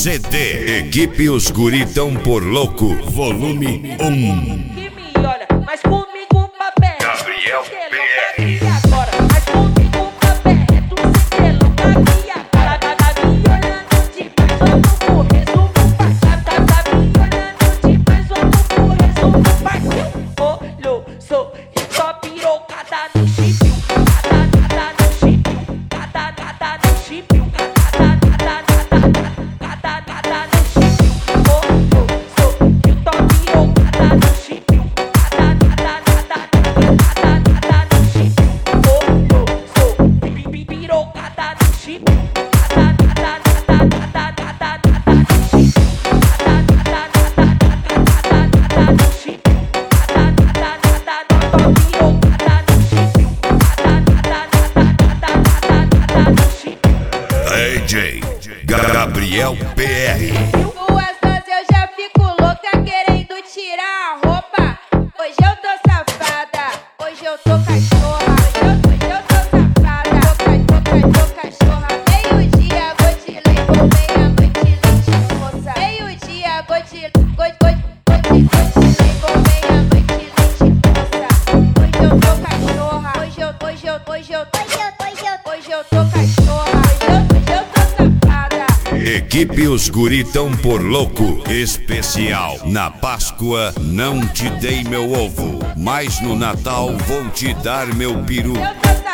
CD. Equipe Os Guritão por Louco, volume 1. Que me olha, mas comigo papel. Gabriel PR. Agora, mas comigo papel. É tu selo aqui agora. Tá me olhando demais, vamos pro resumo. Tá me olhando demais, vamos pro resumo. Olhou, sou só pirocada no chip. Cada no chip. Cada no chip. Cada no chip. Olhou, sou eu tô pirocada no chip. DJ Gabriel PR. Duas vezes eu já fico louca querendo tirar a roupa. Hoje eu tô safada, hoje eu tô cachorra. Hoje eu tô safada, tô cachorra. Meio-dia vou te levar, meia-noite leite moça. Meio-dia vou te levar, meia-noite leite moça. Hoje eu tô cachorra, hoje eu tô cachorra. Hoje eu tô safada. Equipe Os Guritão por Louco. Especial. Na Páscoa não te dei meu ovo, mas no Natal vou te dar meu peru. Eu tô